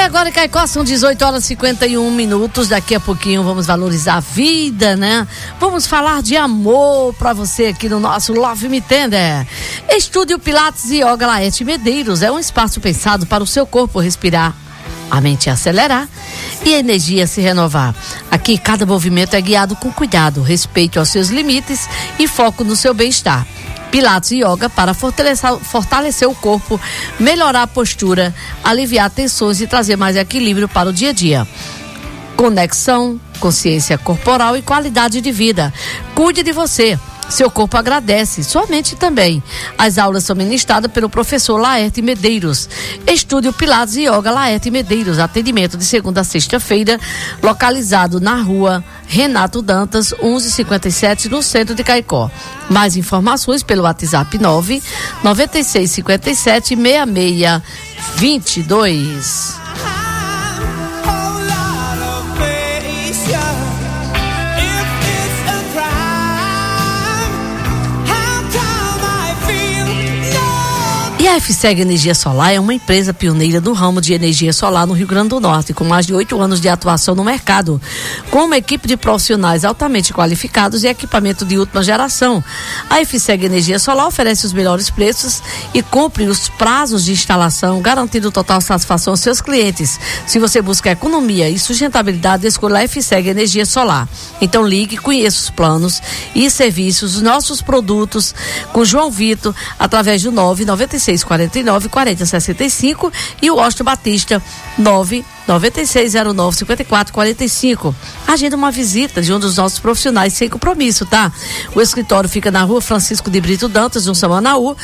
agora em Caicó são 18h51. Daqui a pouquinho vamos valorizar a vida, né? Vamos falar de amor pra você aqui no nosso Love Me Tender. Estúdio Pilates e Yoga Laerte Medeiros é um espaço pensado para o seu corpo respirar, a mente acelerar e a energia se renovar. Aqui cada movimento é guiado com cuidado, respeito aos seus limites e foco no seu bem-estar. Pilates e Yoga para fortalecer o corpo, melhorar a postura, aliviar tensões e trazer mais equilíbrio para o dia a dia. Conexão, consciência corporal e qualidade de vida. Cuide de você. Seu corpo agradece, sua mente também. As aulas são ministradas pelo professor Laerte Medeiros. Estúdio Pilates e Yoga Laerte Medeiros. Atendimento de segunda a sexta-feira, localizado na rua Renato Dantas, 1157, no centro de Caicó. Mais informações pelo WhatsApp 996576622. E a FSEG Energia Solar é uma empresa pioneira do ramo de energia solar no Rio Grande do Norte, com mais de 8 anos de atuação no mercado, com uma equipe de profissionais altamente qualificados e equipamento de última geração. A FSEG Energia Solar oferece os melhores preços e cumpre os prazos de instalação, garantindo total satisfação aos seus clientes. Se você busca economia e sustentabilidade, escolha a FSEG Energia Solar. Então ligue, conheça os planos e serviços, os nossos produtos com João Vitor, através do 99649-4065 e o Austin Batista 99609-5445. Agenda uma visita de um dos nossos profissionais sem compromisso, tá? O escritório fica na rua Francisco de Brito Dantas, no Samanaú,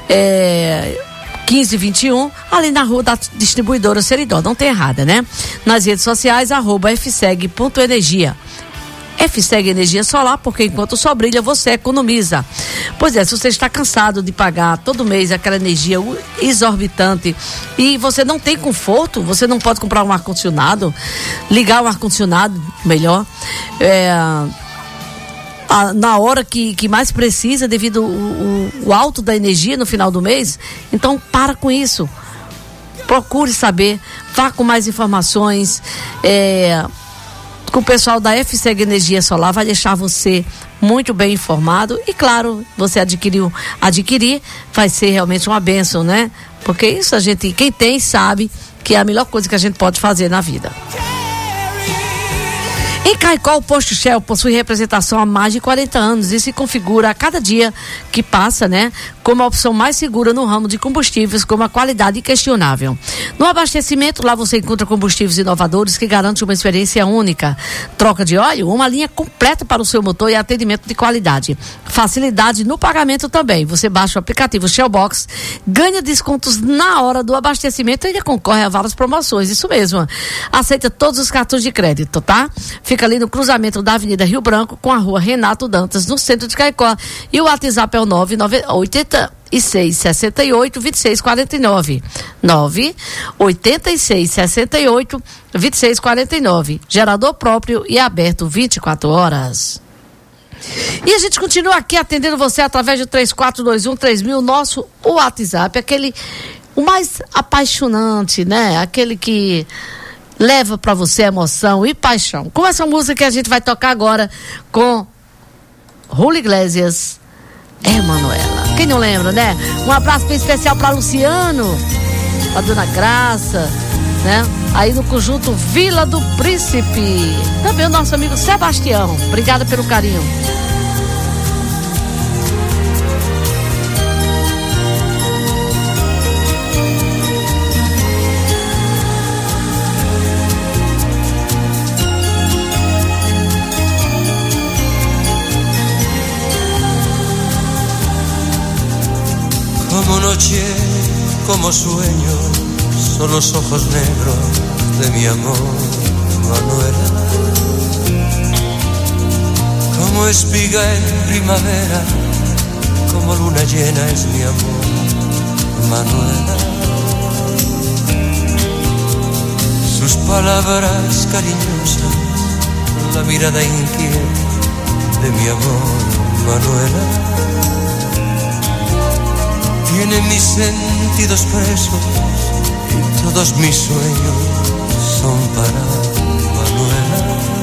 1521, ali na rua da distribuidora Seridó, não tem errada, né? Nas redes sociais, @fseg.energia. FSEG Energia Solar, porque enquanto o sol brilha, você economiza. Pois é, se você está cansado de pagar todo mês aquela energia exorbitante e você não tem conforto, você não pode comprar um ar-condicionado, ligar um ar-condicionado, melhor, na hora que mais precisa, devido o alto da energia no final do mês, então para com isso. Procure saber, vá com mais informações, com o pessoal da FSEG Energia Solar, vai deixar você muito bem informado e, claro, você adquirir vai ser realmente uma bênção, né? Porque isso quem tem sabe que é a melhor coisa que a gente pode fazer na vida. Em Caicó, o Posto Shell possui representação há mais de 40 anos e se configura a cada dia que passa, né, como a opção mais segura no ramo de combustíveis, com uma qualidade inquestionável. No abastecimento, lá você encontra combustíveis inovadores que garantem uma experiência única. Troca de óleo, uma linha completa para o seu motor e atendimento de qualidade. Facilidade no pagamento também. Você baixa o aplicativo Shellbox, ganha descontos na hora do abastecimento e ainda concorre a várias promoções. Isso mesmo. Aceita todos os cartões de crédito, tá? Fica ali no cruzamento da Avenida Rio Branco com a rua Renato Dantas, no centro de Caicó. E o WhatsApp é o 98668-2649. 98668-2649. Gerador próprio e aberto 24 horas. E a gente continua aqui atendendo você através do 3421-3000, nosso WhatsApp, o mais apaixonante, né? Aquele que leva pra você emoção e paixão. Com essa música que a gente vai tocar agora com Julio Iglesias, Emanuela. Quem não lembra, né? Um abraço bem especial pra Luciano, pra Dona Graça, né? Aí no conjunto Vila do Príncipe. Também o nosso amigo Sebastião. Obrigada pelo carinho. Como noche, como sueño, son los ojos negros de mi amor, Manuela. Como espiga en primavera, como luna llena es mi amor, Manuela. Sus palabras cariñosas, la mirada inquieta de mi amor, Manuela. Tiene mis sentidos presos y todos mis sueños son para Manuela.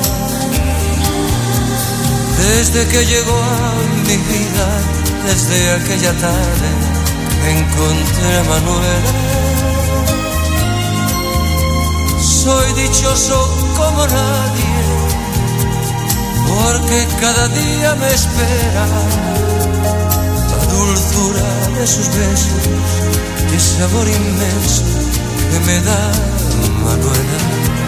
Desde que llegó a mi vida, desde aquella tarde, encontré a Manuela. Soy dichoso como nadie, porque cada día me espera la dulzura de sus besos y ese amor inmenso que me da Manuela.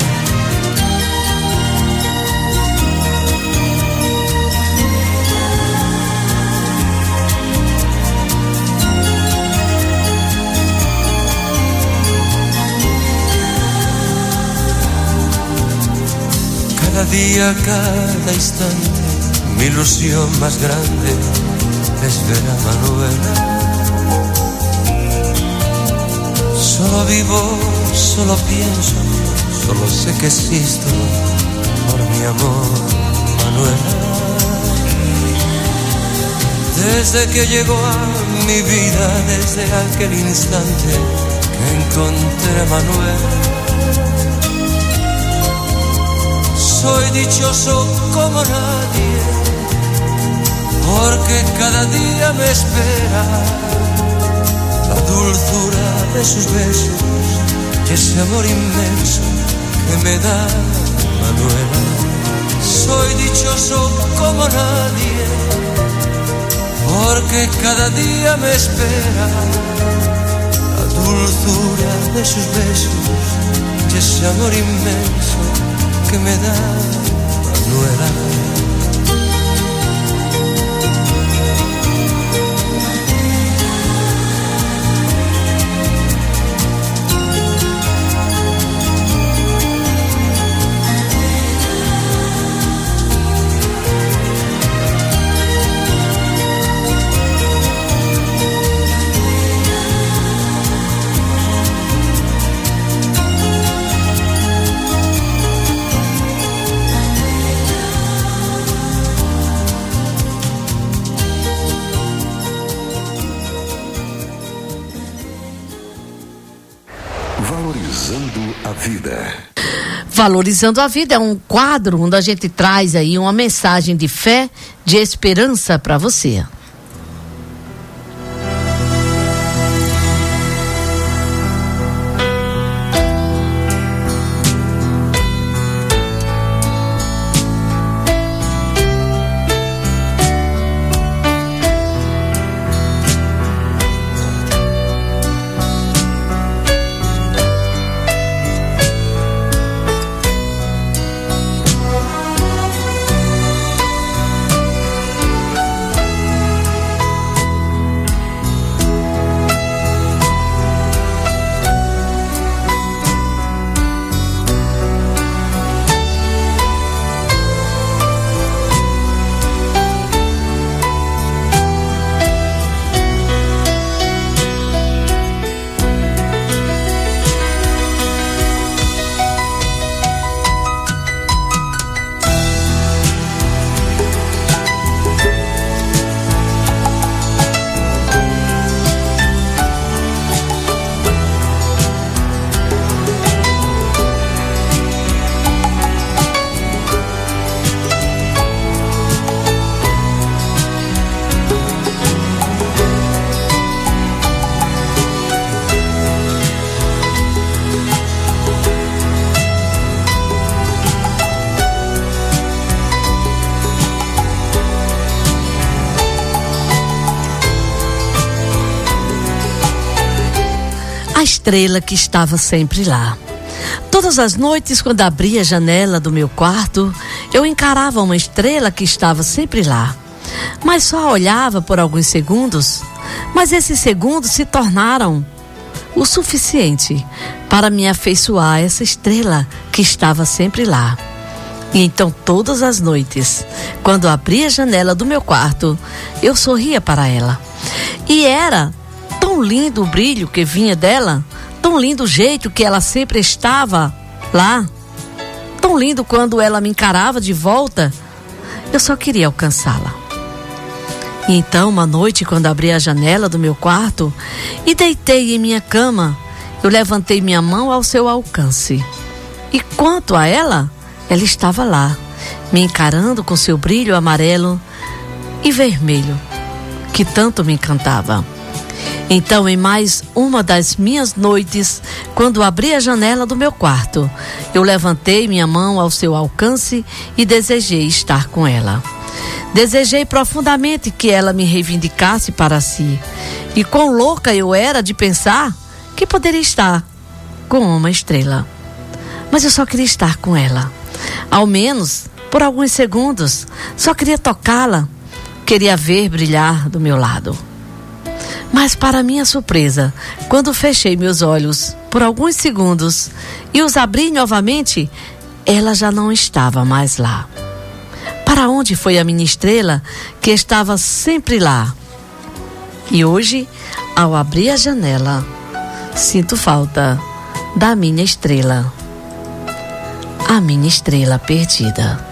Cada día, cada instante, mi ilusión más grande es ver a Manuela. Solo vivo, solo pienso, solo sé que existo por mi amor, Manuela. Desde que llegó a mi vida, desde aquel instante que encontré a Manuela, soy dichoso como nadie, porque cada día me espera la dulzura de sus besos y ese amor inmenso que me da Manuela. Soy dichoso como nadie, porque cada día me espera la dulzura de sus besos y ese amor inmenso que me da Manuela. Valorizando a Vida é um quadro onde a gente traz aí uma mensagem de fé, de esperança para você. A estrela que estava sempre lá. Todas as noites, quando abria a janela do meu quarto, eu encarava uma estrela que estava sempre lá. Mas só olhava por alguns segundos, mas esses segundos se tornaram o suficiente para me afeiçoar a essa estrela que estava sempre lá. E então todas as noites, quando abria a janela do meu quarto, eu sorria para ela. E era tão lindo o brilho que vinha dela, tão lindo o jeito que ela sempre estava lá, tão lindo quando ela me encarava de volta. Eu só queria alcançá-la. E então, uma noite, quando abri a janela do meu quarto e deitei em minha cama, eu levantei minha mão ao seu alcance. E quanto a ela estava lá, me encarando com seu brilho amarelo e vermelho, que tanto me encantava. Então, em mais uma das minhas noites, quando abri a janela do meu quarto, eu levantei minha mão ao seu alcance e desejei estar com ela. Desejei profundamente que ela me reivindicasse para si. E quão louca eu era de pensar que poderia estar com uma estrela. Mas eu só queria estar com ela. Ao menos por alguns segundos. Só queria tocá-la. Queria ver brilhar do meu lado. Mas para minha surpresa, quando fechei meus olhos por alguns segundos e os abri novamente, ela já não estava mais lá. Para onde foi a minha estrela que estava sempre lá? E hoje, ao abrir a janela, sinto falta da minha estrela. A minha estrela perdida.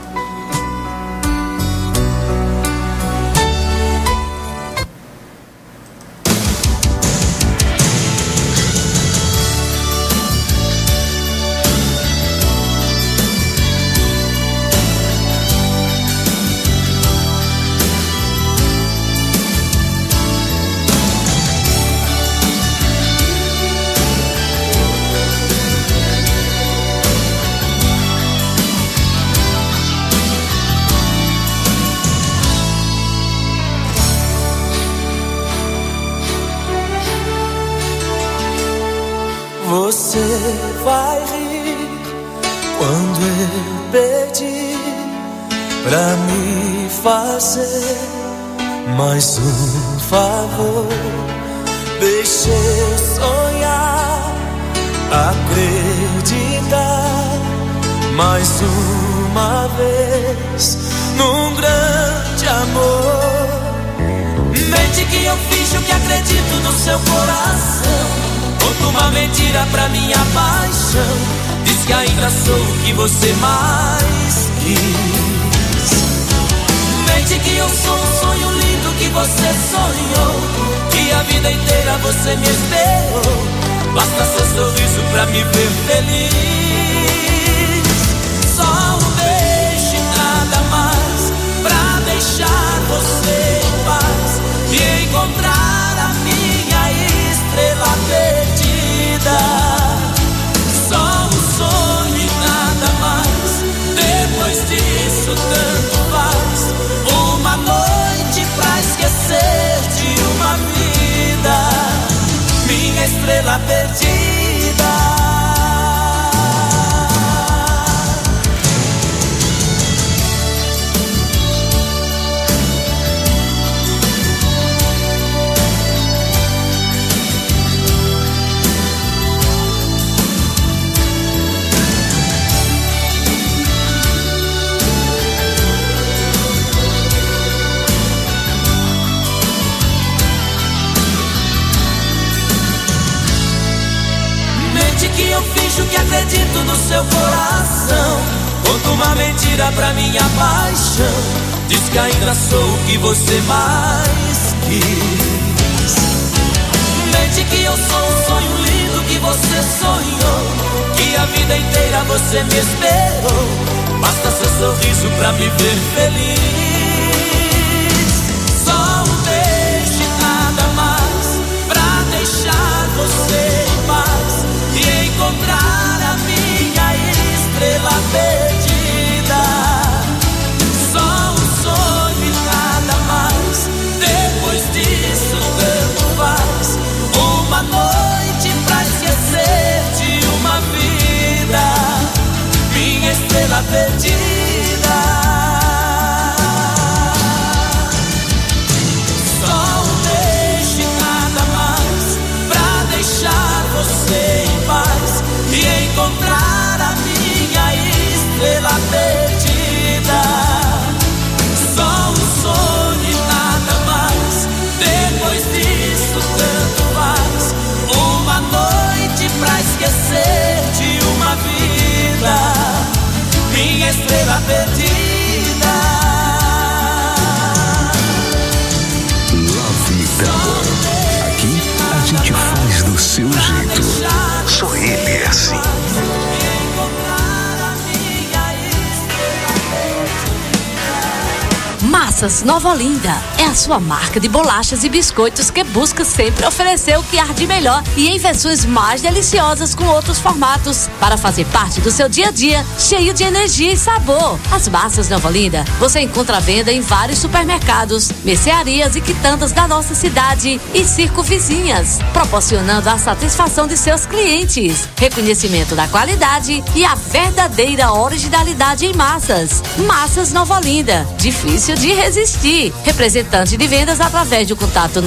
Você vai rir quando eu pedir pra me fazer mais um favor. Deixe eu sonhar, acreditar mais uma vez num grande amor. Mente que eu finjo que acredito no seu coração. Conto uma mentira pra minha paixão. Diz que ainda sou o que você mais quis. Mente que eu sou um sonho lindo que você sonhou, que a vida inteira você me esperou. Basta seu sorriso pra me ver feliz. Só um beijo e nada mais pra deixar você em paz e encontrar a minha estrela perdida. Só um sonho e nada mais. Depois disso tanto faz. Uma noite pra esquecer de uma vida. Minha estrela perdida. Que eu finjo que acredito no seu coração. Conto uma mentira pra minha paixão. Diz que ainda sou o que você mais quis. Mente que eu sou um sonho lindo que você sonhou, que a vida inteira você me esperou. Basta seu sorriso pra me ver feliz. Só um beijo e nada mais pra deixar você em paz e encontrar a minha estrela perdida. Só um sonho e nada mais. Depois disso tanto faz. Uma noite pra esquecer de uma vida. Minha estrela perdida. Só um beijo e nada mais pra deixar você em paz e encontrar a minha estrela perdida. Só um sonho e nada mais. Depois disso tanto faz. Uma noite pra esquecer de uma vida. Minha estrela perdida. Love Me Tender. Aqui a gente faz do seu jeito. Só ele é assim. Massas Nova Olinda é a sua marca de bolachas e biscoitos que busca sempre oferecer o que há de melhor e em versões mais deliciosas com outros formatos para fazer parte do seu dia a dia, cheio de energia e sabor. As Massas Nova Olinda você encontra à venda em vários supermercados, mercearias e quitandas da nossa cidade e circunvizinhas, proporcionando a satisfação de seus clientes, reconhecimento da qualidade e a verdadeira originalidade em massas. Massas Nova Olinda, difícil de resistir. Representante de vendas através do contato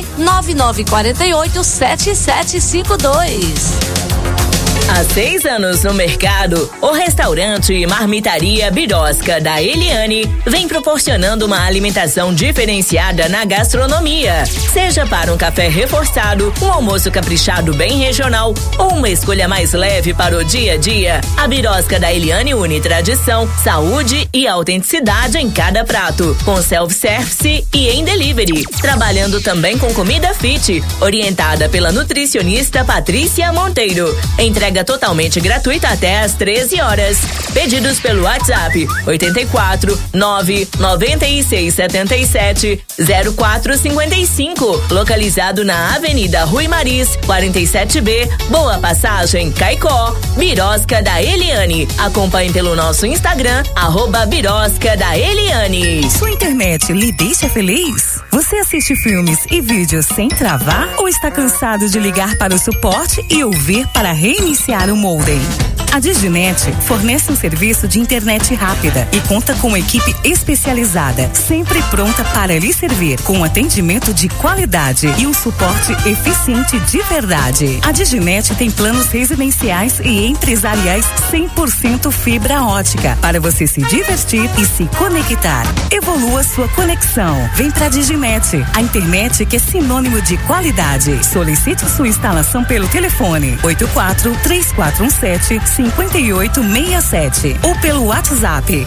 999487752. Há 6 anos no mercado, o restaurante e marmitaria Birosca da Eliane vem proporcionando uma alimentação diferenciada na gastronomia. Seja para um café reforçado, um almoço caprichado bem regional ou uma escolha mais leve para o dia a dia, a Birosca da Eliane une tradição, saúde e autenticidade em cada prato, com self-service e em delivery, trabalhando também com comida fit, orientada pela nutricionista Patrícia Monteiro. Entrega totalmente gratuita até às 13 horas. Pedidos pelo WhatsApp 84 996 77 0455. Localizado na Avenida Rui Maris, 47B, Boa Passagem, Caicó. Birosca da Eliane. Acompanhe pelo nosso Instagram, @Birosca da Eliane. Sua internet lhe deixa feliz? Você assiste filmes e vídeos sem travar ou está cansado de ligar para o suporte e ouvir para reiniciar o modem? A Diginet fornece um serviço de internet rápida e conta com uma equipe especializada, sempre pronta para lhe servir, com atendimento de qualidade e um suporte eficiente de verdade. A Diginet tem planos residenciais e empresariais 100% fibra ótica, para você se divertir e se conectar. Evolua sua conexão. Vem pra Diginet, a internet que é sinônimo de qualidade. Solicite sua instalação pelo telefone 84-3417-5867 ou pelo WhatsApp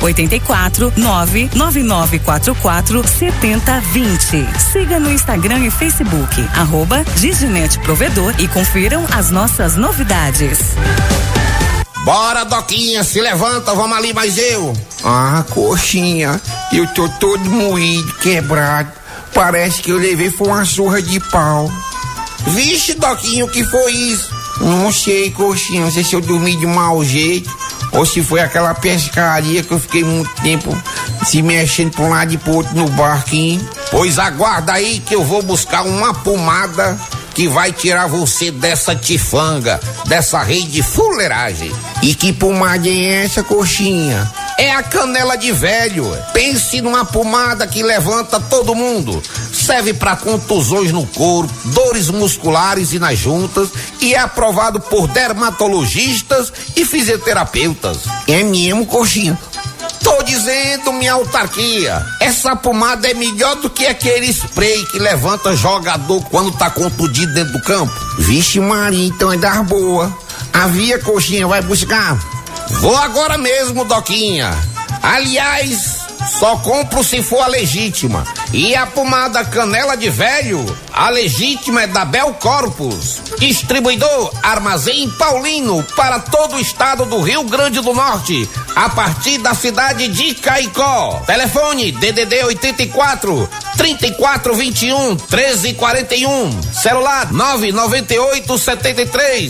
84-99944-7020. Siga no Instagram e Facebook @Diginet Provedor e confiram as nossas novidades. Bora, Doquinha, se levanta, vamos ali, mais eu. Ah, coxinha, eu tô todo moído, quebrado. Parece que eu levei foi uma surra de pau. Vixe, Doquinha, o que foi isso? Não sei, coxinha, não sei se eu dormi de mau jeito ou se foi aquela pescaria que eu fiquei muito tempo se mexendo pra um lado e pro outro no barquinho. Pois aguarda aí que eu vou buscar uma pomada que vai tirar você dessa tifanga, dessa rede de fuleiragem. E que pomada é essa, coxinha? É a canela de velho. Pense numa pomada que levanta todo mundo. Serve para contusões no corpo, dores musculares e nas juntas e é aprovado por dermatologistas e fisioterapeutas. É mesmo, coxinha? Tô dizendo, minha autarquia, essa pomada é melhor do que aquele spray que levanta jogador quando tá contundido dentro do campo. Vixe Maria, então é das boas. Havia, coxinha, vai buscar? Vou agora mesmo, Doquinha. Aliás, só compro se for a legítima. E a pomada canela de velho, a legítima é da Bel Corpus. Distribuidor Armazém Paulino para todo o estado do Rio Grande do Norte, a partir da cidade de Caicó. Telefone DDD 84 3421 1341. Celular 998 73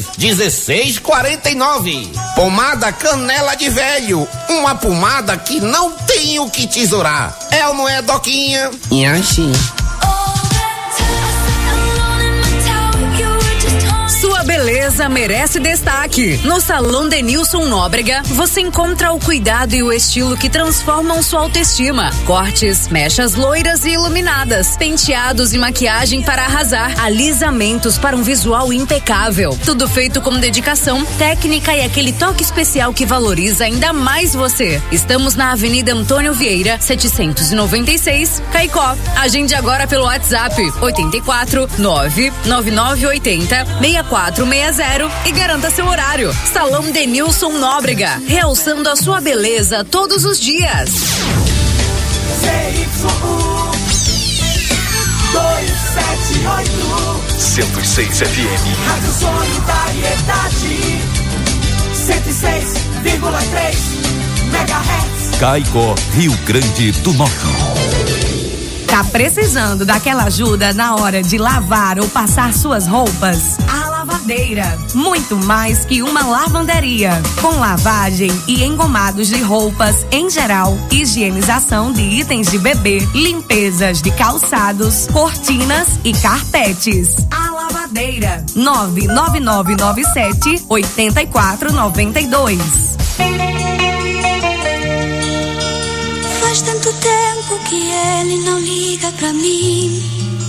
1649. Pomada canela de velho, uma pomada que não tem o que tesourar. É ou não é, Doquinha? E assim. Sua beleza merece destaque. No Salão Denilson Nóbrega, você encontra o cuidado e o estilo que transformam sua autoestima. Cortes, mechas loiras e iluminadas, penteados e maquiagem para arrasar, alisamentos para um visual impecável. Tudo feito com dedicação, técnica e aquele toque especial que valoriza ainda mais você. Estamos na Avenida Antônio Vieira, 796, Caicó. Agende agora pelo WhatsApp 84 99980 6460 e garanta seu horário. Salão Denilson Nóbrega, realçando a sua beleza todos os dias. ZYU 278 106 FM. Rádio Solidariedade 106,3 MHz. Caicó, Rio Grande do Norte. Tá precisando daquela ajuda na hora de lavar ou passar suas roupas? A Lavadeira, muito mais que uma lavanderia. Com lavagem e engomados de roupas em geral, higienização de itens de bebê, limpezas de calçados, cortinas e carpetes. A Lavadeira, 99997-8492. Faz tanto tempo que ele não liga pra mim.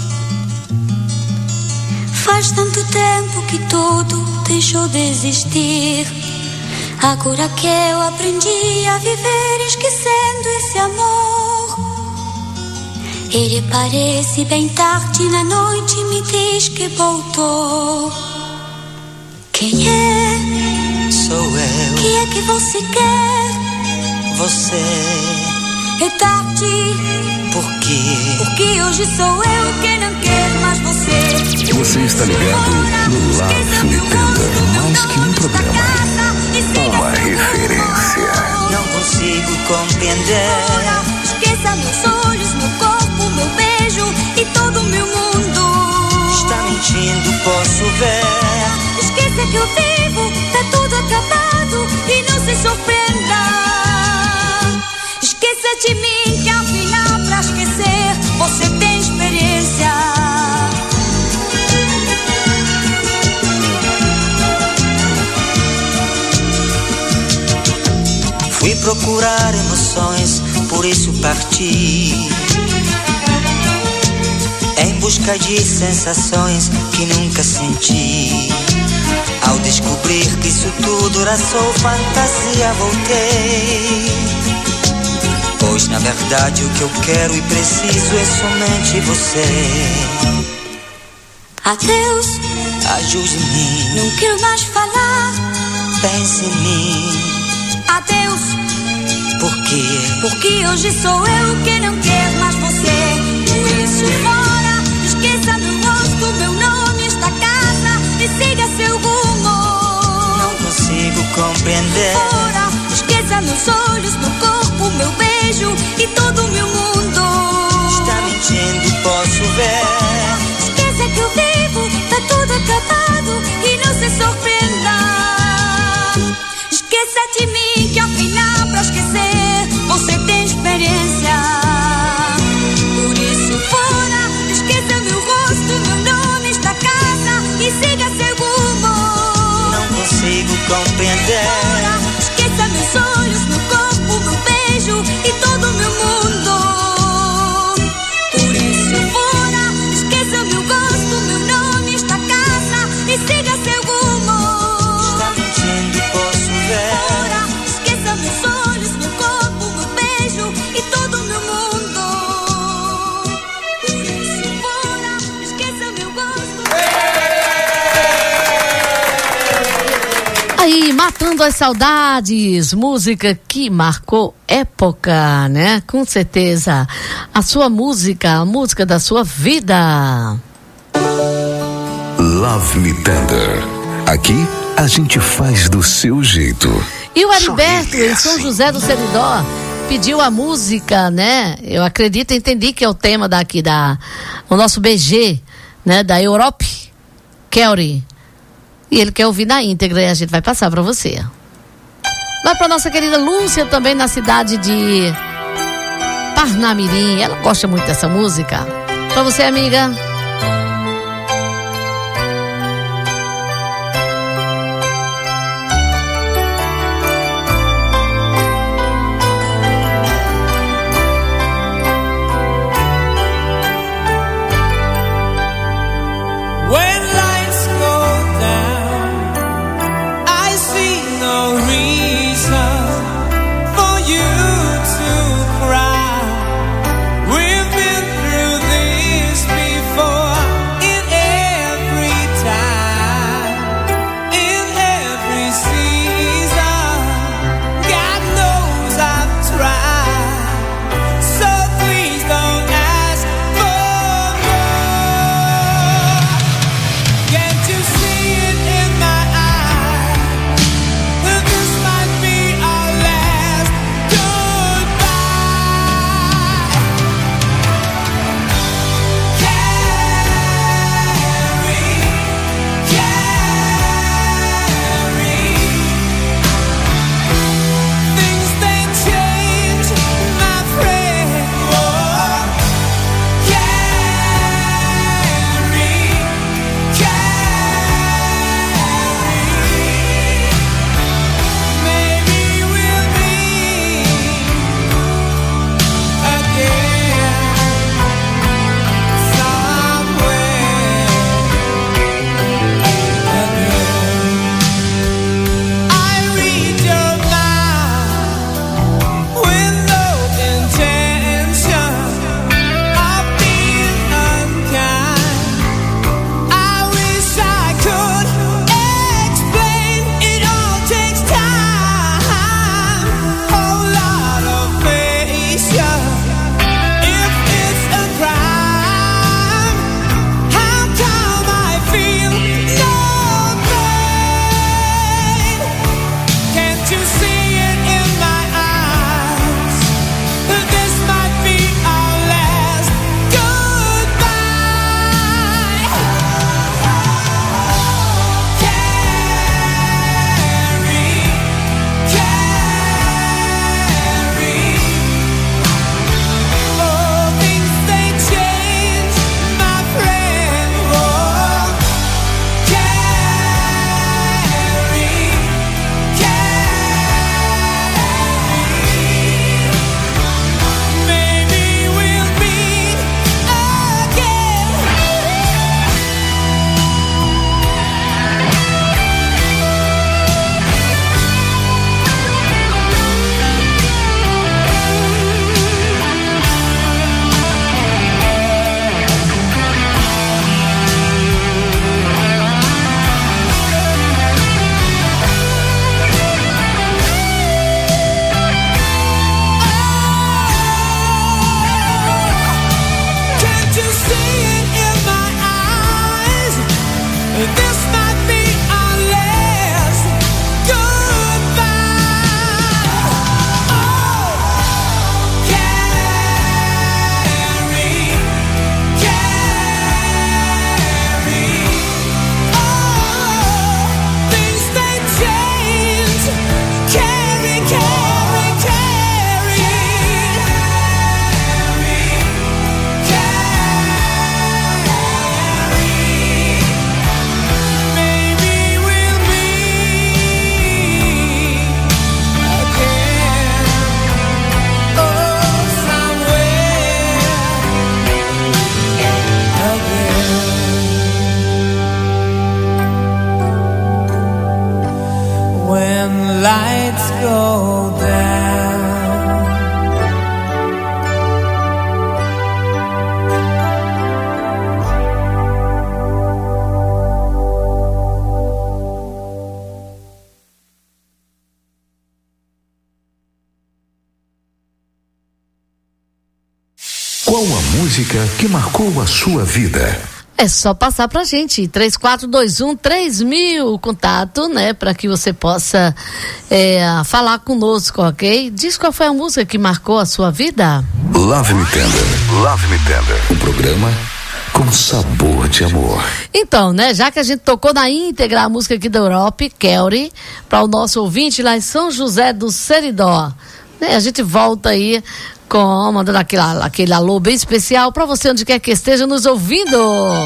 Faz tanto tempo que tudo deixou de existir. Agora que eu aprendi a viver esquecendo esse amor. Ele parece bem tarde na noite e me diz que voltou. Quem é? Sou eu. O que é que você quer? Você. É tarde. Por quê? Porque hoje sou eu que não quero mais você. Você está ligado no Love Me Tender, mais que um programa, uma referência. Não consigo compreender. Esqueça meus olhos, meu corpo, meu beijo e todo o meu mundo. Está mentindo, posso ver. Esqueça que eu vivo, tá tudo acabado e não se surpreenda. Esqueça de mim que afinal pra esquecer você tem experiência. Fui procurar emoções, por isso parti em busca de sensações que nunca senti. Ao descobrir que isso tudo era só fantasia, voltei. Pois na verdade o que eu quero e preciso é somente você. Adeus, ajude-me. Não quero mais falar. Pense em mim. Adeus. Por quê? Porque hoje sou eu que não quero mais você. Por isso fora, esqueça meu rosto, meu nome, esta casa e siga seu rumo. Não consigo compreender. Fora, esqueça meus olhos, meu corpo, meu beijo e todo o meu mundo. Está mentindo, posso ver. Esqueça que eu vivo, tá tudo acabado e não se surpreenda. Esqueça de mim que afinal pra esquecer você tem experiência. Por isso fora, esqueça meu rosto, meu nome, esta casa e siga seu rumo. Não consigo compreender. Fora, esqueça meus olhos, meu corpo, meu beijo e todo o meu mundo. Por isso fora, esqueça meu gosto, meu nome, esta casa e siga seu rumo. Está mentindo, posso ver. Fora, esqueça meus olhos, meu corpo, meu beijo e todo o meu mundo. Por isso fora, esqueça meu gosto. Aí, Matando as Saudades, música que marcou época, né? Com certeza. A sua música, a música da sua vida. Love Me Tender. Aqui a gente faz do seu jeito. E o Heriberto, Sorri em São assim. José do Seridó, pediu a música, né? Eu acredito, entendi que é o tema daqui o nosso BG, né? Da Europe, Kelly. E ele quer ouvir na íntegra e a gente vai passar para você. Vai para nossa querida Lúcia, também na cidade de Parnamirim. Ela gosta muito dessa música. Para você, amiga. We've been through this before. lights go down. Qual a música que marcou a sua vida? É só passar pra gente, 3421-3000, contato, né, para que você possa falar conosco, ok? Diz qual foi a música que marcou a sua vida. Love Me Tender, Love Me Tender, um programa com sabor de amor. Então, né, já que a gente tocou na íntegra a música aqui da Europa, Kelly, para o nosso ouvinte lá em São José do Seridó, né, a gente volta aí mandando aquele alô bem especial para você onde quer que esteja nos ouvindo.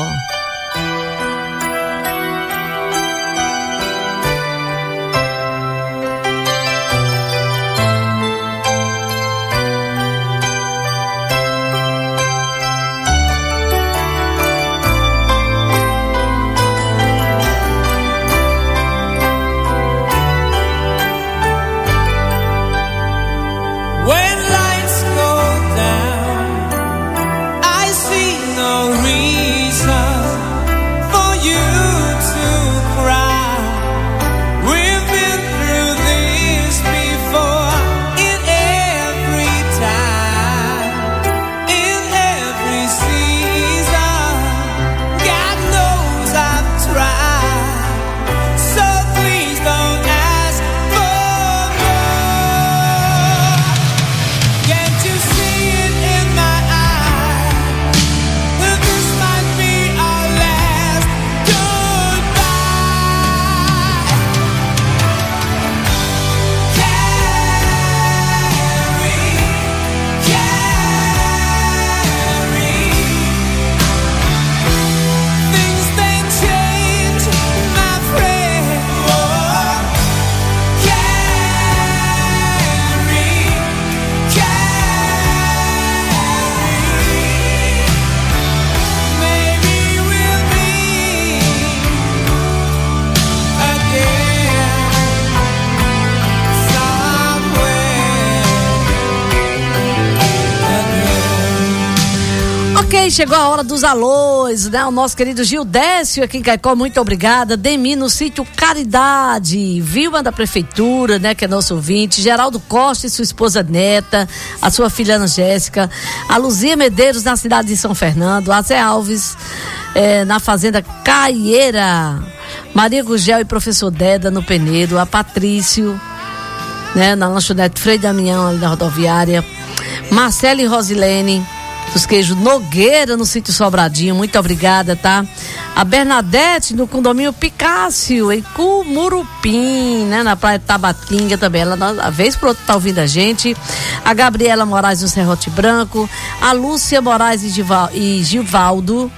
Chegou a hora dos alôs, né? O nosso querido Gildécio aqui em Caicó, muito obrigada. Demi no sítio Caridade, Vilma da Prefeitura, né? Que é nosso ouvinte, Geraldo Costa e sua esposa Neta, a sua filha Ana Jéssica, a Luzia Medeiros na cidade de São Fernando, a Zé Alves na fazenda Caieira, Maria Gugel e professor Deda no Penedo, a Patrício, né? Na lanchonete Frei Damião ali na rodoviária, Marcela e Rosilene dos queijos Nogueira no sítio Sobradinho, muito obrigada, tá? A Bernadette no condomínio Picácio em Cumurupim, né? Na praia de Tabatinga também, ela a vez por outra tá ouvindo a gente. A Gabriela Moraes no Serrote Branco, a Lúcia Moraes e Gilvaldo,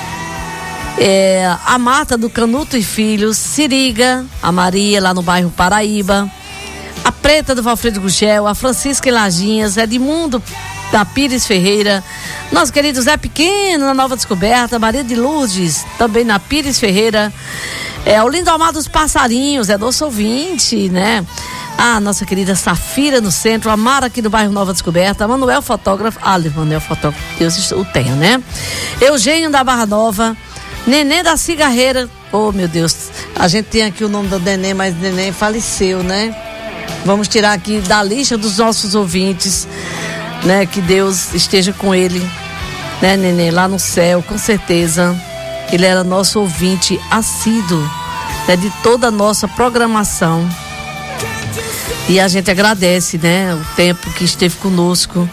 a Marta do Canuto e Filhos, Siriga, a Maria lá no bairro Paraíba, a Preta do Valfredo Gugel, a Francisca em Lajinhas, Edmundo da Pires Ferreira, nosso querido Zé Pequeno na Nova Descoberta, Maria de Lourdes também na Pires Ferreira, o Lindomar dos Passarinhos, é nosso ouvinte, né? A nossa querida Safira no centro, a Mara aqui do bairro Nova Descoberta, Manuel Fotógrafo, Manuel Fotógrafo, Deus o tenha, né? Eugênio da Barra Nova, Nenê da Cigarreira, oh meu Deus, a gente tem aqui o nome do Nenê, mas o Nenê faleceu, né? Vamos tirar aqui da lista dos nossos ouvintes, né? Que Deus esteja com ele, né, Nenê, lá no céu, com certeza. Ele era nosso ouvinte assíduo, né, de toda a nossa programação. E a gente agradece, né, o tempo que esteve conosco.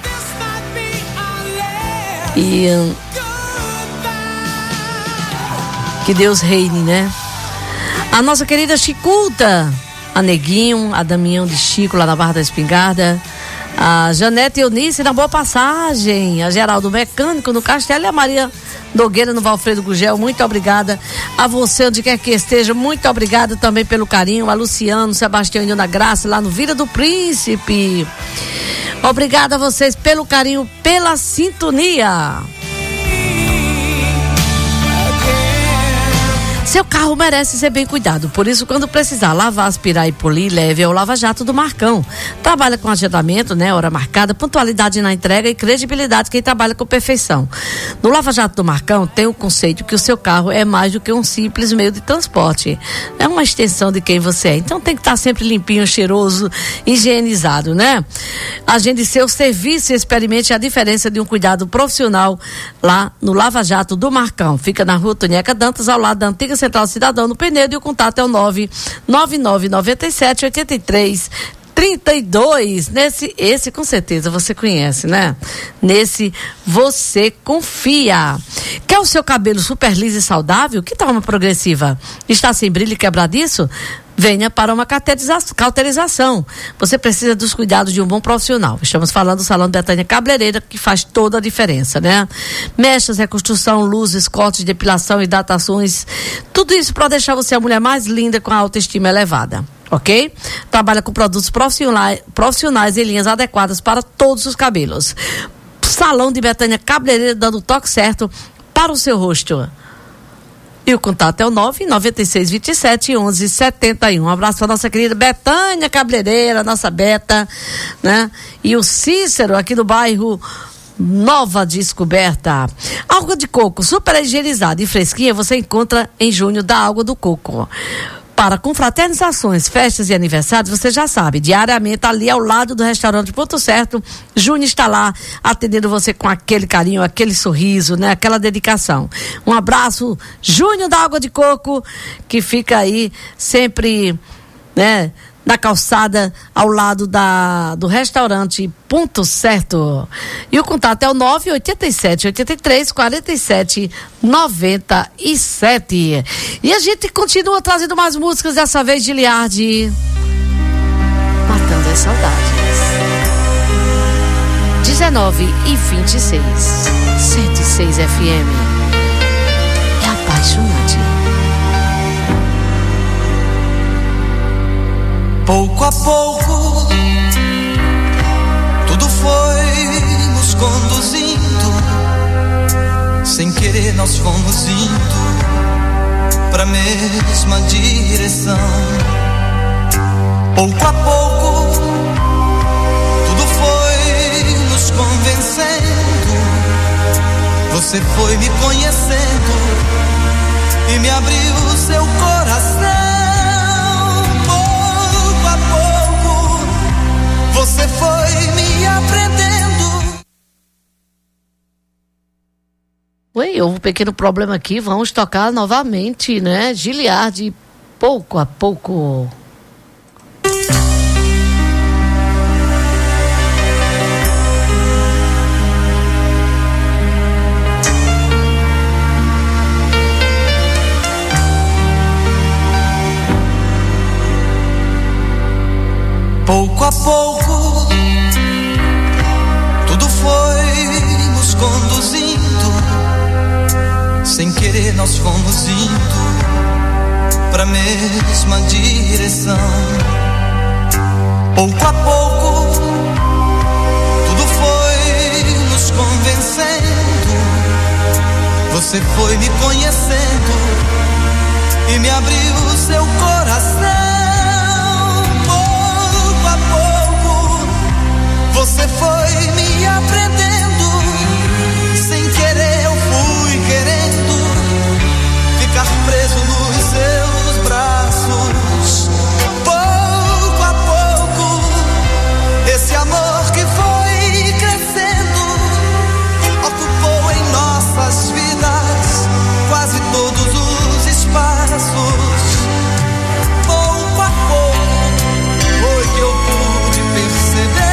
E que Deus reine, né? A nossa querida Chiculta, a Neguinho, a Damião de Chico, lá na Barra da Espingarda, a Janete Eunice na Boa Passagem, a Geraldo Mecânico no Castelo e a Maria Nogueira no Valfredo Gugel, muito obrigada a você onde quer que esteja, muito obrigada também pelo carinho, a Luciano, Sebastião e Dona Graça lá no Vila do Príncipe, obrigada a vocês pelo carinho, pela sintonia. Seu carro merece ser bem cuidado, por isso quando precisar lavar, aspirar e polir, leve ao Lava Jato do Marcão. Trabalha com agendamento, né? Hora marcada, pontualidade na entrega e credibilidade quem trabalha com perfeição. No Lava Jato do Marcão tem o conceito que o seu carro é mais do que um simples meio de transporte. É uma extensão de quem você é. Então tem que estar sempre limpinho, cheiroso, higienizado, né? Agende seu serviço e experimente a diferença de um cuidado profissional lá no Lava Jato do Marcão. Fica na Rua Tonieca Dantas, ao lado da antiga Central Cidadão no Penedo, e o contato é o 99997-8332. Esse com certeza você conhece, né? Nesse você confia. Quer o seu cabelo super liso e saudável? Que tal uma progressiva? Está sem brilho e quebradiço? Venha para uma cauterização. Você precisa dos cuidados de um bom profissional. Estamos falando do Salão Betânia Cabeleireira, que faz toda a diferença, né? Mechas, reconstrução, luzes, cortes, depilação, hidratações, tudo isso para deixar você a mulher mais linda com a autoestima elevada. Ok? Trabalha com produtos profissionais e linhas adequadas para todos os cabelos. Salão de Betânia Cabeleireira, dando o toque certo para o seu rosto. E o contato é o 99627-1171. Um abraço para nossa querida Betânia Cabeleireira, nossa Beta, né? E o Cícero, aqui do bairro Nova Descoberta. Água de coco, super higienizada e fresquinha, você encontra em junho da Água do Coco. Para confraternizações, festas e aniversários, você já sabe, diariamente ali ao lado do restaurante Ponto Certo, Júnior está lá atendendo você com aquele carinho, aquele sorriso, né? Aquela dedicação. Um abraço, Júnior da Água de Coco, que fica aí sempre, né? Na calçada ao lado do restaurante Ponto Certo. E o contato é o 987-83-47-97. E a gente continua trazendo mais músicas, dessa vez de Giliardi. Matando as saudades. 19h26. 106 FM. É apaixonante. Pouco a pouco, tudo foi nos conduzindo. Sem querer nós fomos indo pra mesma direção. Pouco a pouco, tudo foi nos convencendo. Você foi me conhecendo e me abriu seu coração. Você foi me aprendendo. Oi, houve um pequeno problema aqui. Vamos tocar novamente, né? Giliardi, pouco a pouco. Pouco a pouco, tudo foi nos conduzindo. Sem querer nós fomos indo pra mesma direção. Pouco a pouco, tudo foi nos convencendo. Você foi me conhecendo e me abriu seu coração. Você foi me aprendendo. Sem querer eu fui querendo ficar preso nos seus braços. Pouco a pouco, esse amor que foi crescendo ocupou em nossas vidas quase todos os espaços. Pouco a pouco foi que eu pude perceber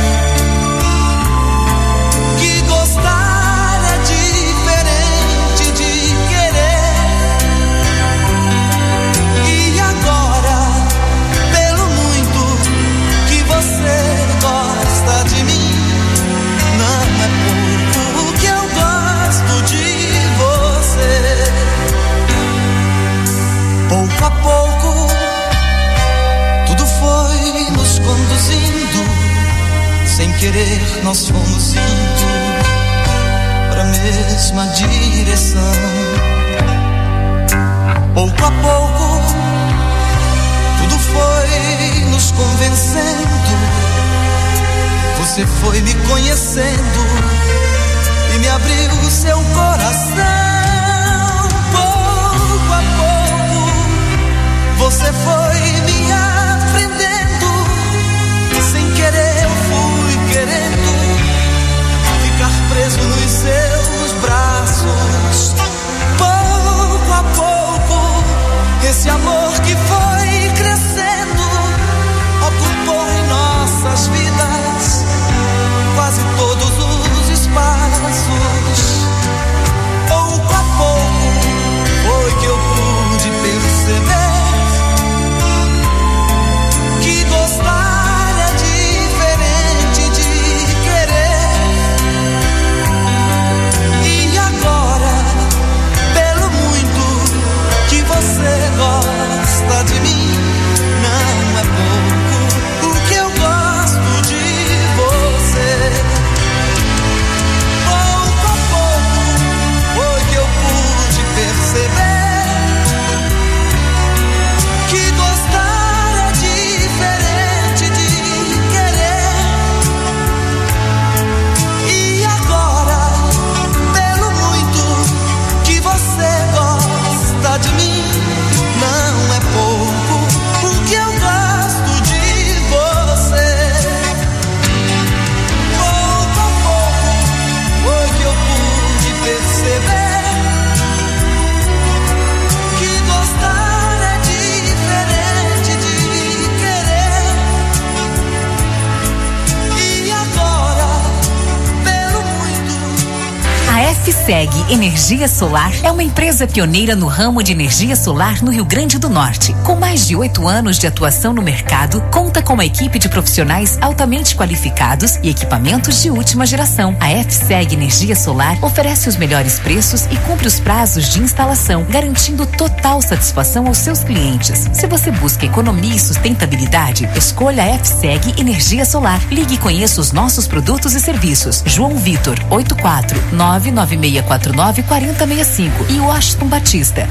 pouco a pouco, tudo foi nos conduzindo. Sem querer nós fomos indo pra mesma direção. Pouco a pouco, tudo foi nos convencendo. Você foi me conhecendo e me abriu o seu coração. Pouco a pouco, você foi me aprendendo. Sem querer eu fui querendo ficar preso nos seus braços. Pouco a pouco, esse amor que foi crescendo ocupou em nossas vidas quase todos os espaços. Pouco a pouco foi que eu pude perceber que gostar é diferente de querer. E agora, pelo muito que você gosta de mim, não é pouco o que eu gosto de você. Pouco a pouco foi que eu pude perceber que gostar é diferente de querer. E agora, pelo muito que você gosta de mim, não é pouco o que eu gosto de você. Pouco a pouco foi que eu pude perceber que gostar é diferente de querer. E agora, pelo muito. A FSEG Energia Solar é uma empresa pioneira no ramo de energia solar no Rio Grande do Norte. Com mais de 8 anos de atuação no mercado, conta com uma equipe de profissionais altamente qualificados e equipamentos de última geração. A FSEG Energia Solar oferece os melhores preços e cumpre os prazos de instalação, garantindo total satisfação aos seus clientes. Se você busca economia e sustentabilidade, escolha a FSEG Energia Solar. Ligue e conheça os nossos produtos e serviços. João Vitor, 84996494065 e Washington Batista,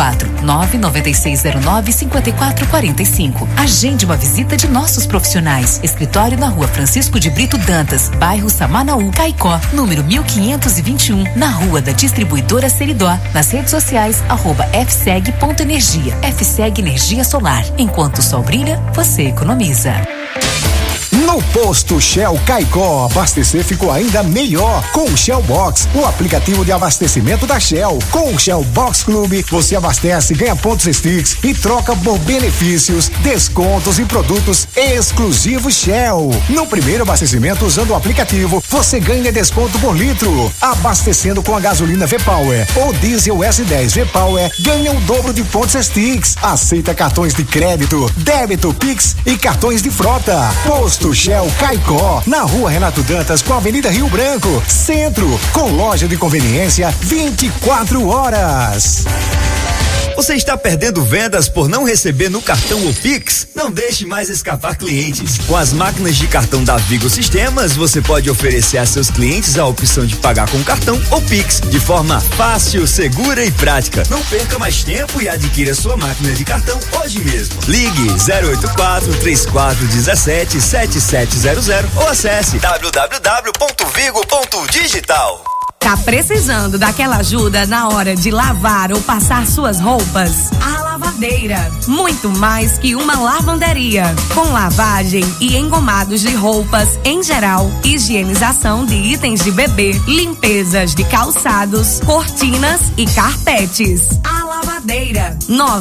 84996095445. Agende uma visita de nossos profissionais. Escritório na Rua Francisco de Brito Dantas, bairro Samanaú, Caicó, número 1521, na Rua da Distribuidora Seridó. Nas redes sociais, @fseg.energia. FSEG Energia Solar. Enquanto o sol brilha, você economiza. No posto Shell Caicó, abastecer ficou ainda melhor com o Shell Box, o aplicativo de abastecimento da Shell. Com o Shell Box Clube, você abastece, ganha pontos Sticks e troca por benefícios, descontos e produtos exclusivos Shell. No primeiro abastecimento usando o aplicativo, você ganha desconto por litro. Abastecendo com a gasolina V-Power ou diesel S10 V-Power, ganha o dobro de pontos Sticks. Aceita cartões de crédito, débito, Pix e cartões de frota. Posto Shell Caicó, na Rua Renato Dantas com a Avenida Rio Branco, Centro, com loja de conveniência 24 horas. Você está perdendo vendas por não receber no cartão ou Pix? Não deixe mais escapar clientes. Com as máquinas de cartão da Vigo Sistemas, você pode oferecer a seus clientes a opção de pagar com cartão ou Pix, de forma fácil, segura e prática. Não perca mais tempo e adquira sua máquina de cartão hoje mesmo. Ligue 084-3417-7700 ou acesse www.vigo.digital. Tá precisando daquela ajuda na hora de lavar ou passar suas roupas? A Lavadeira, muito mais que uma lavanderia. Com lavagem e engomados de roupas em geral, higienização de itens de bebê, limpezas de calçados, cortinas e carpetes. A Lavadeira,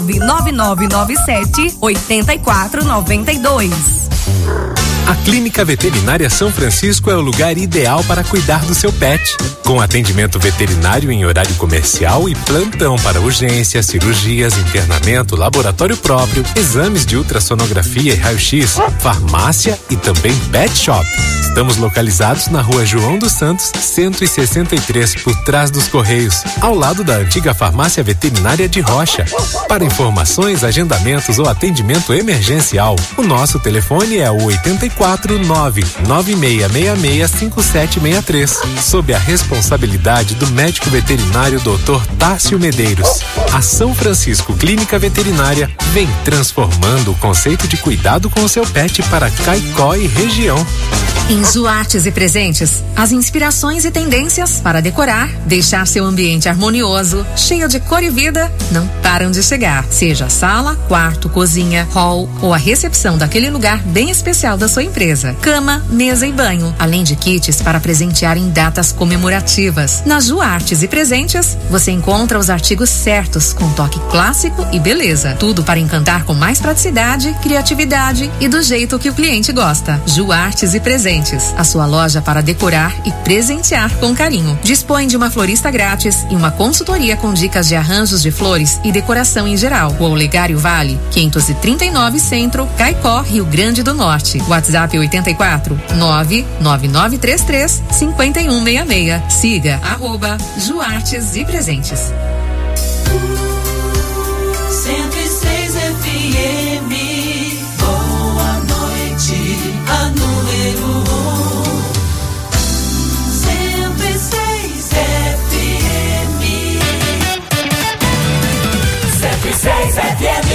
99997-8492. A Clínica Veterinária São Francisco é o lugar ideal para cuidar do seu pet. Com atendimento veterinário em horário comercial e plantão para urgências, cirurgias, internamento, laboratório próprio, exames de ultrassonografia e raio-x, farmácia e também pet shop. Estamos localizados na Rua João dos Santos, 163, por trás dos Correios, ao lado da antiga farmácia veterinária de Rocha. Para informações, agendamentos ou atendimento emergencial, o nosso telefone é o 84 249-9666-5763. Sob a responsabilidade do médico veterinário Dr. Tássio Medeiros. A São Francisco Clínica Veterinária vem transformando o conceito de cuidado com o seu pet para Caicó e região. Em Zuartes e Presentes, as inspirações e tendências para decorar, deixar seu ambiente harmonioso, cheio de cor e vida, não param de chegar. Seja a sala, quarto, cozinha, hall ou a recepção daquele lugar bem especial da sua empresa. Cama, mesa e banho, além de kits para presentear em datas comemorativas. Na Zuartes e Presentes, você encontra os artigos certos com toque clássico e beleza. Tudo para encantar com mais praticidade, criatividade e do jeito que o cliente gosta. Zuartes e Presentes, a sua loja para decorar e presentear com carinho. Dispõe de uma florista grátis e uma consultoria com dicas de arranjos de flores e decoração em geral. O Olegário Vale, 539 Centro, Caicó, Rio Grande do Norte. WhatsApp 84 99933 5166. Siga @Zuartes e Presentes. 106 FM, boa noite, a número 106 FM. 106 FM.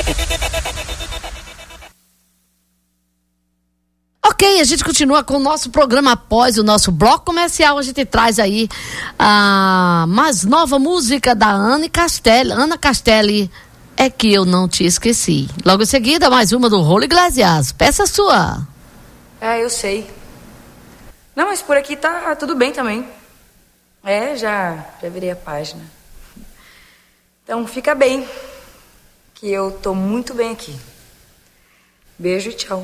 Ok, a gente continua com o nosso programa após o nosso bloco comercial. A gente traz aí a mais nova música da Ana Castelli, É Que Eu Não Te Esqueci. Logo em seguida, mais uma do Rolo Iglesias. Peça sua. Eu sei. Não, mas por aqui tá tudo bem também. Já virei a página. Então fica bem, que eu tô muito bem aqui. Beijo e tchau.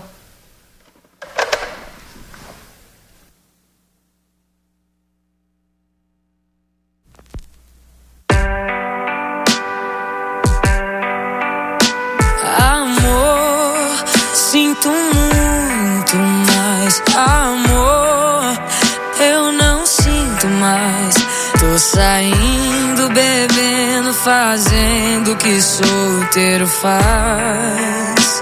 Sinto muito mais amor, eu não sinto mais. Tô saindo, bebendo, fazendo o que solteiro faz.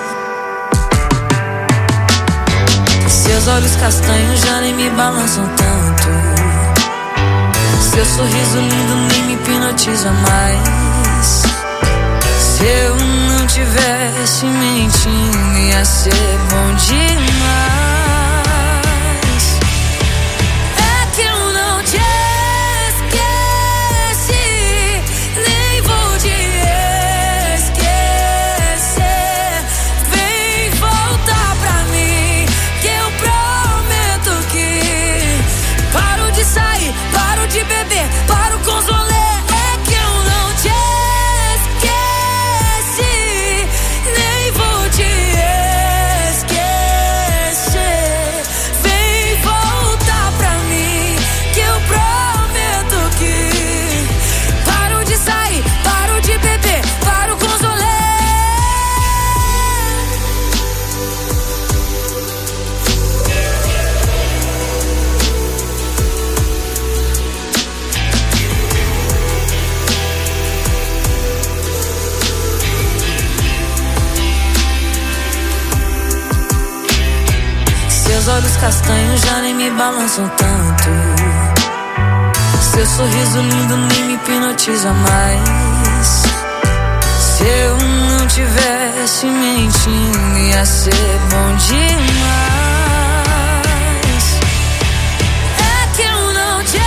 Seus olhos castanhos já nem me balançam tanto. Seu sorriso lindo nem me hipnotiza mais. Se eu não tivesse mentindo, ia ser bom demais. É que eu não te esqueci, nem vou te esquecer. Vem voltar pra mim, que eu prometo que paro de sair, paro de beber, paro com os rolês. Seus olhos castanhos já nem me balançam tanto. Seu sorriso lindo nem me hipnotiza mais. Se eu não tivesse mentindo, ia ser bom demais. É que eu não te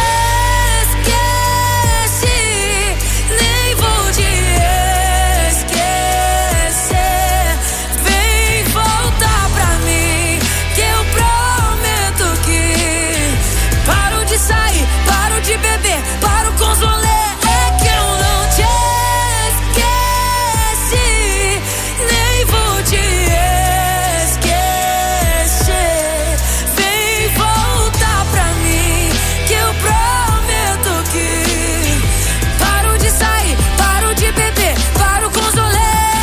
esqueci, nem vou te esquecer. Vem voltar pra mim, que eu prometo que paro de sair, paro de beber, paro com os rolês. É que eu não te esqueci, nem vou te esquecer. Vem voltar pra mim, que eu prometo que paro de sair, paro de beber, paro com os rolês.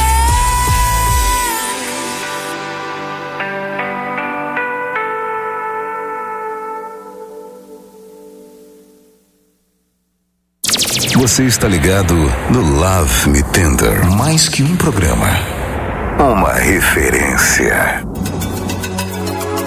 Você está ligado no Love Me Tender. Mais que um programa, uma referência.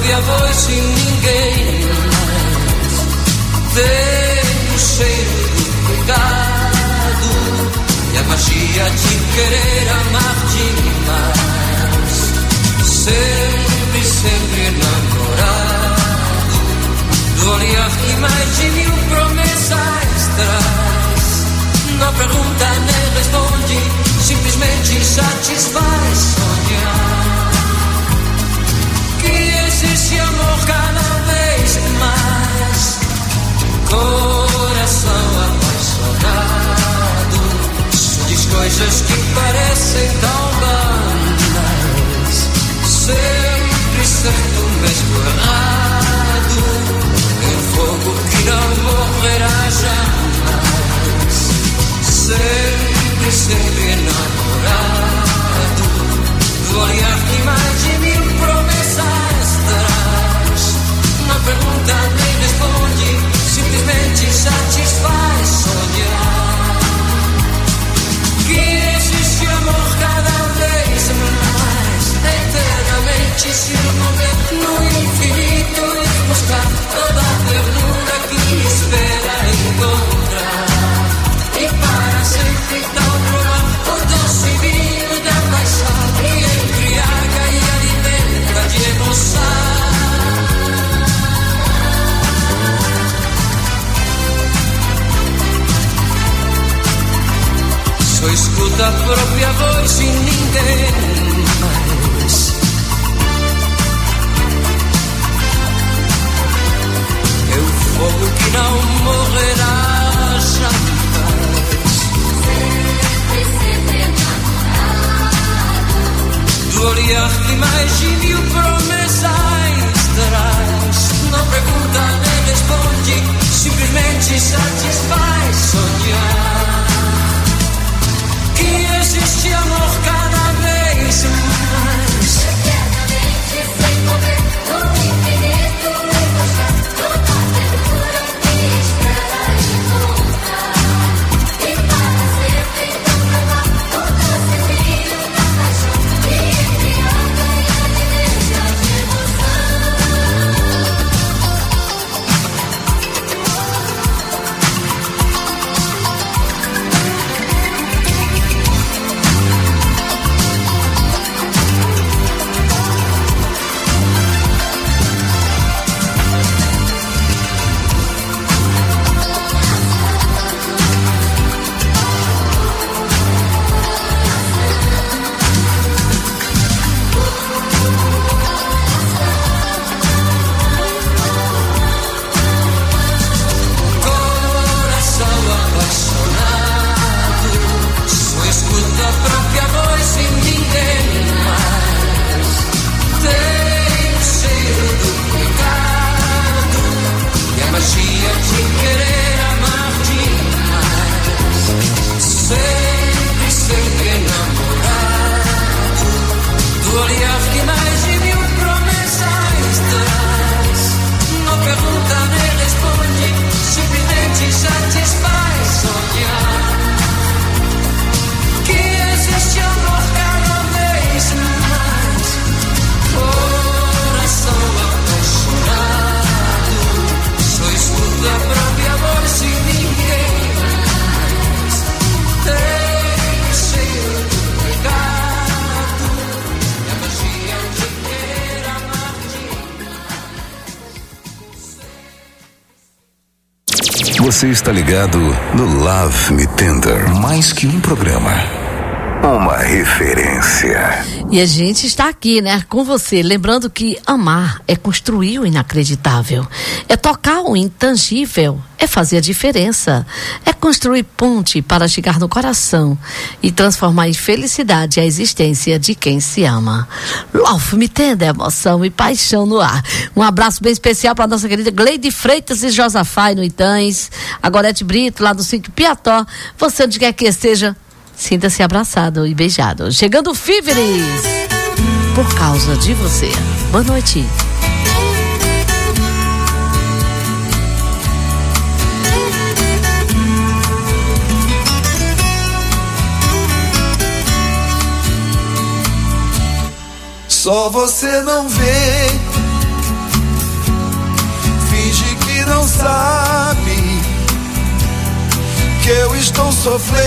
própria voz e ninguém mais. Tem o cheiro do pecado e a magia de querer amar demais. Sempre, sempre enamorado do olhar que mais de 1000 promessas traz. Não pergunta nem responde, simplesmente satisfaz sonhar que existe amor cada vez mais. Coração apaixonado só diz coisas que parecem tão banais. Sempre certo, mesmo errado, um fogo que não morrerá jamais. Sempre, sempre enamorado do olhar que mais de 1000 promessas traz. Não pergunta nem responde, simplesmente satisfaz sonhar que existe amor cada vez mais. Eternamente se mover no infinito e buscar toda a ternura que espera encontrar. E para sempre então provar o doce vinho da paixão que embriaga e alimenta de emoção. Só escuta a própria voz e ninguém mais. É o fogo que não morrerá jamais. Do olhar que mais de 1000 promessas traz. Não pergunta nem responde, simplesmente satisfaz sonhar que existe amor cada vez mais. Eternamente sem mover no infinito e buscar toda a ternura que espera encontrar. E para sempre então provar o doce vinho da paixão que embriaga e alimenta de emoção. Você está ligado no Love Me Tender. Mais que um programa, uma referência. E a gente está aqui, né, com você, lembrando que amar é construir o inacreditável, é tocar o intangível, é fazer a diferença, é construir ponte para chegar no coração e transformar em felicidade a existência de quem se ama. Love Me Tender, emoção e paixão no ar. Um abraço bem especial para nossa querida Gleide Freitas e Josafai no Itães, a Gorete Brito lá do Sítio Piató. Você onde quer que esteja, sinta-se abraçado e beijado. Chegando o Fíveres, por causa de você. Boa noite. Só você não vê sabe que eu estou sofrendo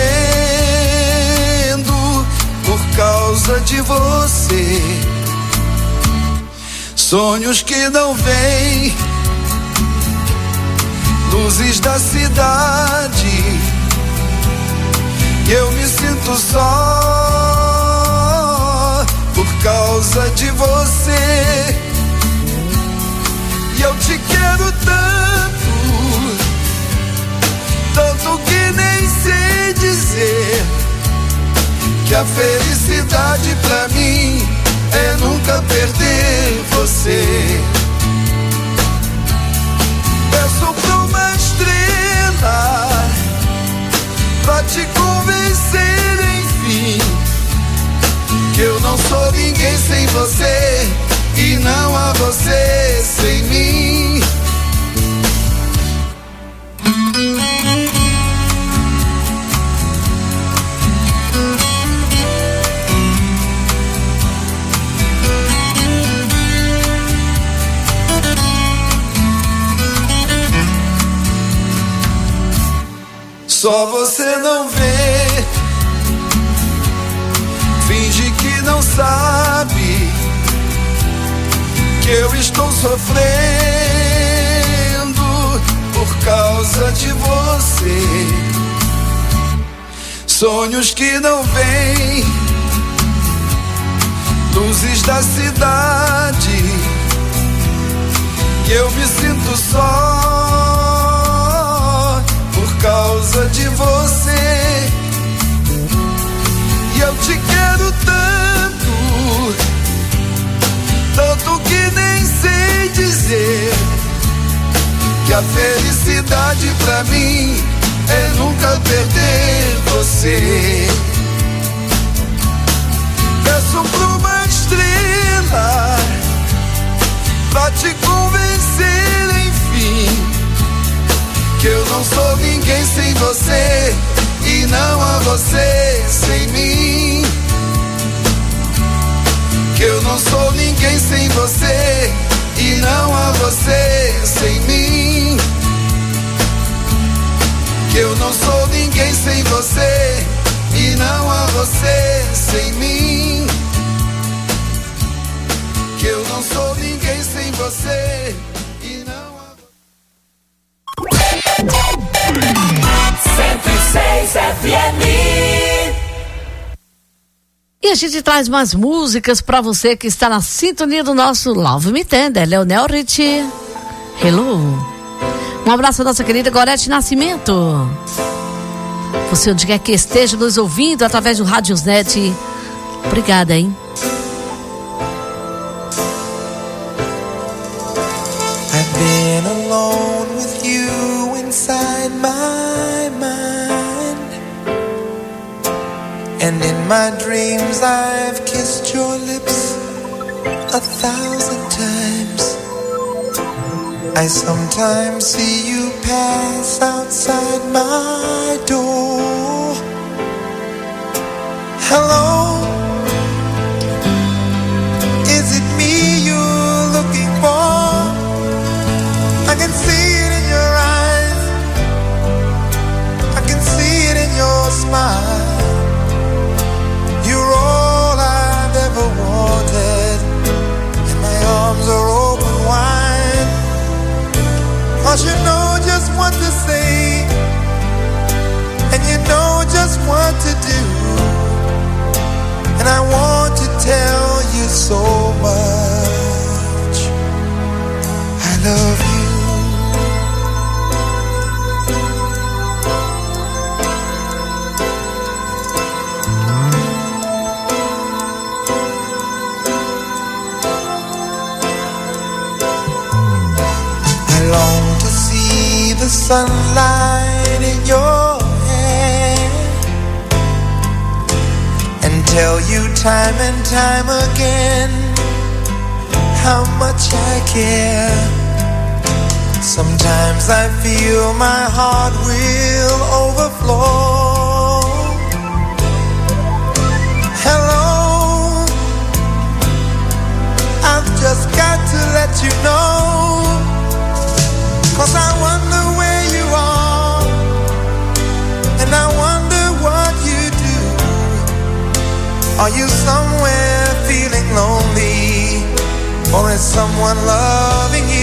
por causa de você. Sonhos que não vêm, luzes da cidade, eu me sinto só por causa de você. E eu te quero tanto, tanto que nem sei dizer que a felicidade pra mim é nunca perder você. Peço pra uma estrela pra te convencer, enfim, que eu não sou ninguém sem você e não há você sem mim. Só você não vê, finge que não sabe que eu estou sofrendo por causa de você. Sonhos que não vêm, luzes da cidade, e eu me sinto só por causa de você. E eu te quero tanto, tanto que nem sei dizer que a felicidade pra mim é nunca perder você. Peço pra uma estrela pra te convencer, enfim, que eu não sou ninguém sem você e não há você sem mim. Que eu não sou ninguém sem você e não há você sem mim. Que eu não sou ninguém sem você e não há você sem mim. Que eu não sou ninguém sem você e não há 106 FM. E a gente traz mais músicas pra você que está na sintonia do nosso Love Me Tender. Leonel Richie. Hello. Um abraço à nossa querida Gorete Nascimento. Você onde quer que esteja nos ouvindo através do Radiosnet. Obrigada, hein? I've been alone with you inside my mind, and in my dreams I've kissed your lips 1,000 times. I sometimes see you pass outside my door. Hello, is it me you're looking for? I can see it in your eyes, I can see it in your smile. You're all I've ever wanted, and my arms are open wide. 'Cause you know just what to say, and you know just what to do, and I want to tell you so much. I love you. Long to see the sunlight in your hair and tell you time and time again how much I care. Sometimes I feel my heart will overflow. Hello, I've just got to let you know, 'cause I want Are you somewhere feeling lonely? Or is someone loving you?